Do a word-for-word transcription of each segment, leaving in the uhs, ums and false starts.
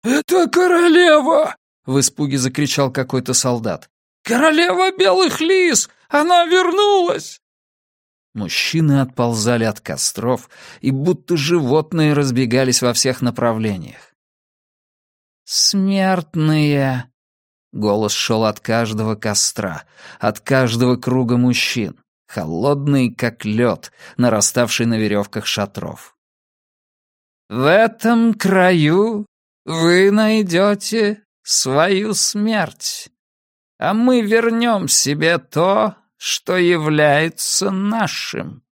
«Это королева!» — в испуге закричал какой-то солдат. «Королева белых лис! Она вернулась!» Мужчины отползали от костров и будто животные разбегались во всех направлениях. «Смертные!» — голос шел от каждого костра, от каждого круга мужчин, холодный, как лед, нараставший на веревках шатров. «В этом краю вы найдете свою смерть, а мы вернем себе то, что является нашим».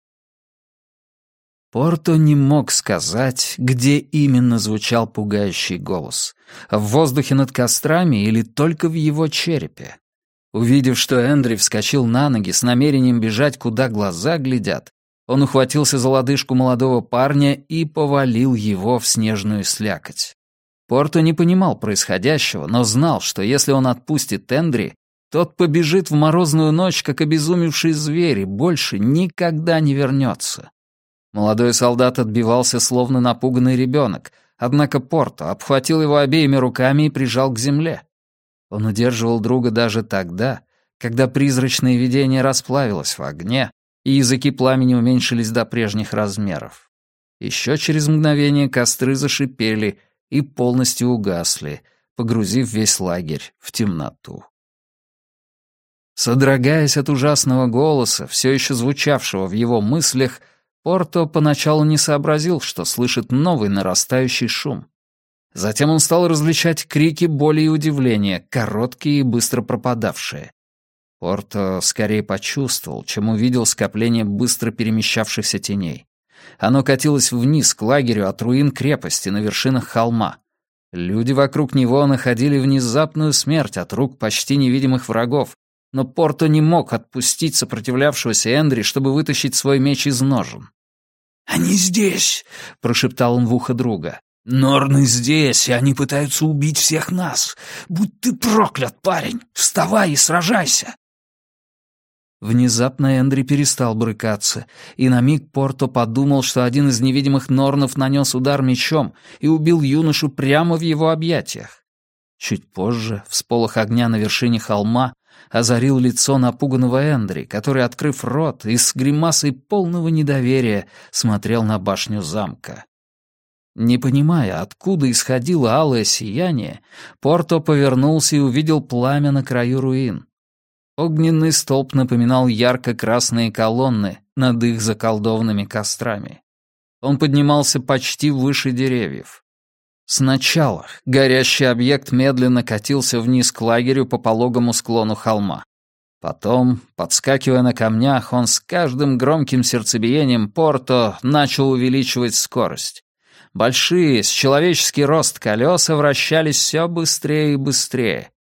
Порто не мог сказать, где именно звучал пугающий голос — в воздухе над кострами или только в его черепе. Увидев, что Эндри вскочил на ноги с намерением бежать, куда глаза глядят, он ухватился за лодыжку молодого парня и повалил его в снежную слякоть. Порто не понимал происходящего, но знал, что если он отпустит Эндри, тот побежит в морозную ночь, как обезумевший зверь, и больше никогда не вернется. Молодой солдат отбивался, словно напуганный ребенок, однако Порто обхватил его обеими руками и прижал к земле. Он удерживал друга даже тогда, когда призрачное видение расплавилось в огне, и языки пламени уменьшились до прежних размеров. Еще через мгновение костры зашипели и полностью угасли, погрузив весь лагерь в темноту. Содрогаясь от ужасного голоса, все еще звучавшего в его мыслях, Порто поначалу не сообразил, что слышит новый нарастающий шум. Затем он стал различать крики боли и удивления, короткие и быстро пропадавшие. Порто скорее почувствовал, чем увидел скопление быстро перемещавшихся теней. Оно катилось вниз к лагерю от руин крепости на вершинах холма. Люди вокруг него находили внезапную смерть от рук почти невидимых врагов, но Порто не мог отпустить сопротивлявшегося Эндри, чтобы вытащить свой меч из ножен. «Они здесь!» — прошептал он в ухо друга. «Норны здесь, и они пытаются убить всех нас! Будь ты проклят, парень! Вставай и сражайся!» Внезапно Эндри перестал брыкаться, и на миг Порто подумал, что один из невидимых норнов нанес удар мечом и убил юношу прямо в его объятиях. Чуть позже всполох огня на вершине холма озарил лицо напуганного Эндри, который, открыв рот и с гримасой полного недоверия, смотрел на башню замка. Не понимая, откуда исходило алое сияние, Порто повернулся и увидел пламя на краю руин. Огненный столб напоминал ярко-красные колонны над их заколдованными кострами. Он поднимался почти выше деревьев. Сначала горящий объект медленно катился вниз к лагерю по пологому склону холма. Потом, подскакивая на камнях, он с каждым громким сердцебиением Порто начал увеличивать скорость. Большие, с человеческий рост колеса вращались все быстрее и быстрее.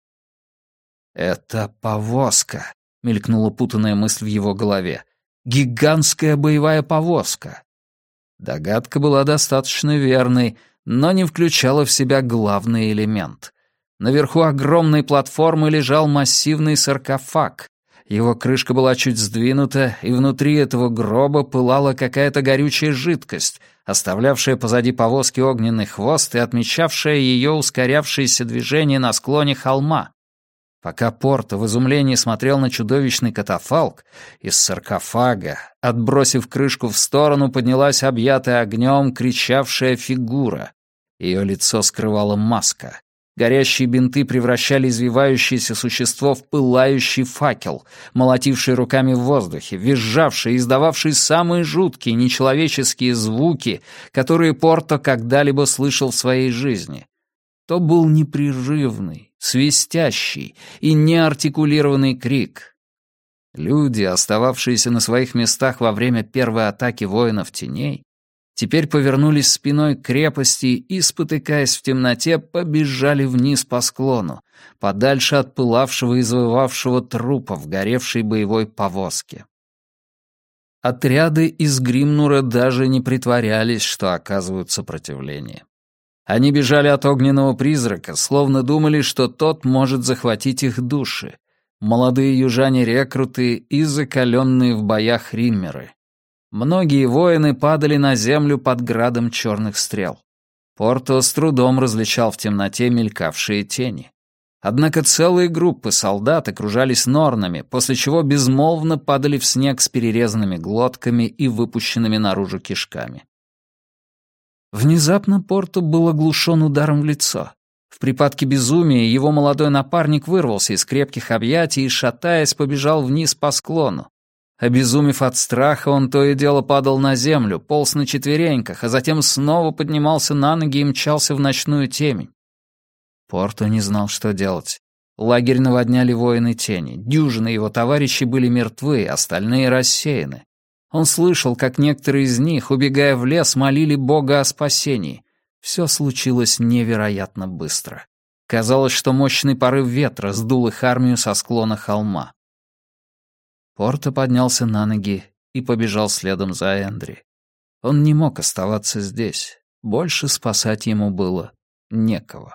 «Это повозка», — мелькнула путанная мысль в его голове. «Гигантская боевая повозка». Догадка была достаточно верной, но не включала в себя главный элемент. Наверху огромной платформы лежал массивный саркофаг. Его крышка была чуть сдвинута, и внутри этого гроба пылала какая-то горючая жидкость, оставлявшая позади повозки огненный хвост и отмечавшая ее ускорявшееся движение на склоне холма. Пока Порто в изумлении смотрел на чудовищный катафалк, из саркофага, отбросив крышку в сторону, поднялась объятая огнем кричавшая фигура. Ее лицо скрывала маска. Горящие бинты превращали извивающееся существо в пылающий факел, молотивший руками в воздухе, визжавший и издававший самые жуткие нечеловеческие звуки, которые Порто когда-либо слышал в своей жизни. То был непрерывный, свистящий и неартикулированный крик. Люди, остававшиеся на своих местах во время первой атаки воинов теней, теперь повернулись спиной к крепости и, спотыкаясь в темноте, побежали вниз по склону, подальше от пылавшего и завывавшего трупа в горевшей боевой повозке. Отряды из Гримнура даже не притворялись, что оказывают сопротивление. Они бежали от огненного призрака, словно думали, что тот может захватить их души. Молодые южане-рекруты и закаленные в боях риммеры. Многие воины падали на землю под градом черных стрел. Порто с трудом различал в темноте мелькавшие тени. Однако целые группы солдат окружались норнами, после чего безмолвно падали в снег с перерезанными глотками и выпущенными наружу кишками. Внезапно Порто был оглушен ударом в лицо. В припадке безумия его молодой напарник вырвался из крепких объятий и, шатаясь, побежал вниз по склону. Обезумев от страха, он то и дело падал на землю, полз на четвереньках, а затем снова поднимался на ноги и мчался в ночную темень. Порто не знал, что делать. Лагерь наводняли воины тени. Дюжины его товарищей были мертвы, остальные рассеяны. Он слышал, как некоторые из них, убегая в лес, молили Бога о спасении. Все случилось невероятно быстро. Казалось, что мощный порыв ветра сдул их армию со склона холма. Порто поднялся на ноги и побежал следом за Эндри. Он не мог оставаться здесь. Больше спасать ему было некого.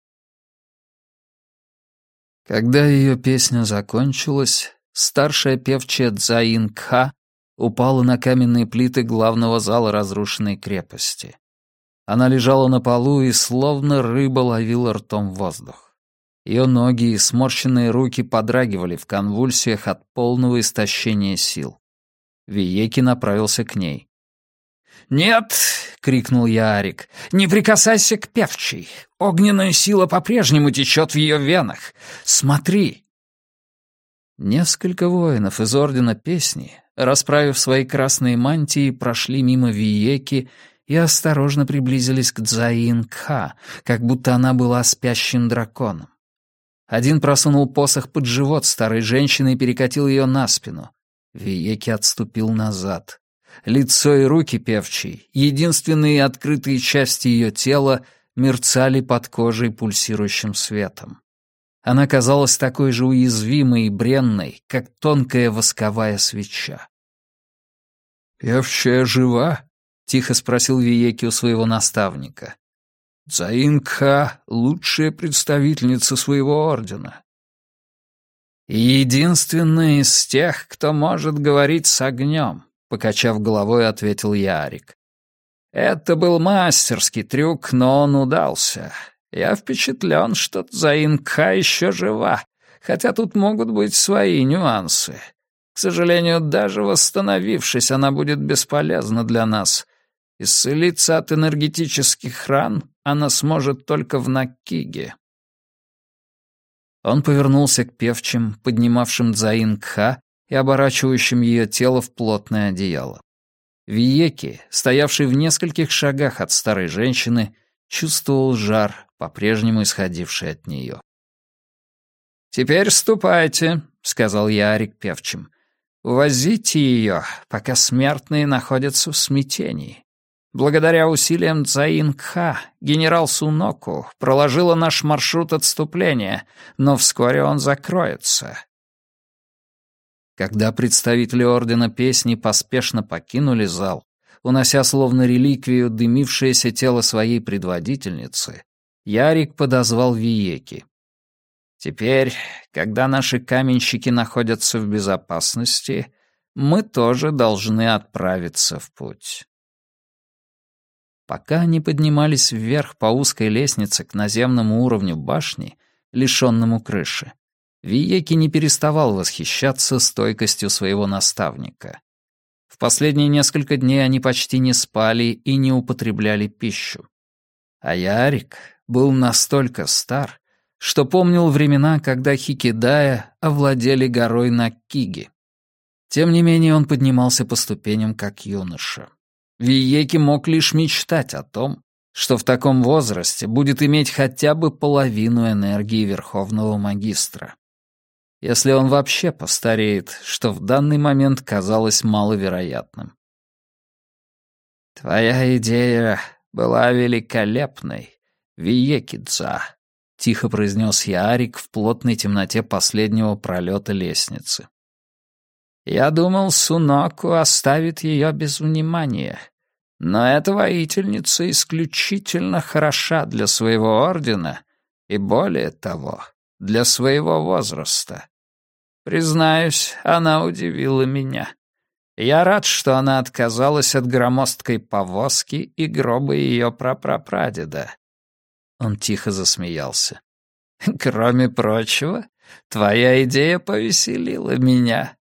Когда ее песня закончилась, старшая певчая Цзаин Кха упала на каменные плиты главного зала разрушенной крепости. Она лежала на полу и словно рыба ловила ртом воздух. Ее ноги и сморщенные руки подрагивали в конвульсиях от полного истощения сил. Виеки направился к ней. «Нет!» — крикнул Яарик. «Не прикасайся к певчей! Огненная сила по-прежнему течет в ее венах! Смотри!» Несколько воинов из Ордена Песни, расправив свои красные мантии, прошли мимо Виеки и осторожно приблизились к Цзаин Кха, как будто она была спящим драконом. Один просунул посох под живот старой женщины и перекатил ее на спину. Виеки отступил назад. Лицо и руки певчей, единственные открытые части ее тела, мерцали под кожей пульсирующим светом. Она казалась такой же уязвимой и бренной, как тонкая восковая свеча. «Певчая жива?» — тихо спросил Виеки у своего наставника. «Цзаин Кха — лучшая представительница своего ордена. Единственная из тех, кто может говорить с огнем», — покачав головой, ответил Яарик. «Это был мастерский трюк, но он удался. Я впечатлен, что Цзаин Кха еще жива, хотя тут могут быть свои нюансы. К сожалению, даже восстановившись, она будет бесполезна для нас. Исцелиться от энергетических ран она сможет только в Наккиге». Он повернулся к певчим, поднимавшим Цзаин Кха и оборачивающим ее тело в плотное одеяло. Виеки, стоявший в нескольких шагах от старой женщины, чувствовал жар, по-прежнему исходивший от нее. «Теперь ступайте», — сказал Яарик певчим. «Увозите ее, пока смертные находятся в смятении. Благодаря усилиям Цзаин Кха генерал Суноку проложила наш маршрут отступления, но вскоре он закроется». Когда представители Ордена Песни поспешно покинули зал, унося словно реликвию дымившееся тело своей предводительницы, Ярик подозвал Виеки. «Теперь, когда наши каменщики находятся в безопасности, мы тоже должны отправиться в путь». Пока они поднимались вверх по узкой лестнице к наземному уровню башни, лишенному крыши, Виеки не переставал восхищаться стойкостью своего наставника. В последние несколько дней они почти не спали и не употребляли пищу. А Ярик был настолько стар, что помнил времена, когда Хикидая овладели горой Наккиги. Тем не менее он поднимался по ступеням как юноша. Виеки мог лишь мечтать о том, что в таком возрасте будет иметь хотя бы половину энергии Верховного Магистра. Если он вообще постареет, что в данный момент казалось маловероятным. «Твоя идея была великолепной, Виеки-дза», — тихо произнес Яарик в плотной темноте последнего пролета лестницы. «Я думал, Суноку оставит ее без внимания, но эта воительница исключительно хороша для своего ордена и, более того, для своего возраста. Признаюсь, она удивила меня. Я рад, что она отказалась от громоздкой повозки и гроба ее прапрапрадеда». Он тихо засмеялся. «Кроме прочего, твоя идея повеселила меня.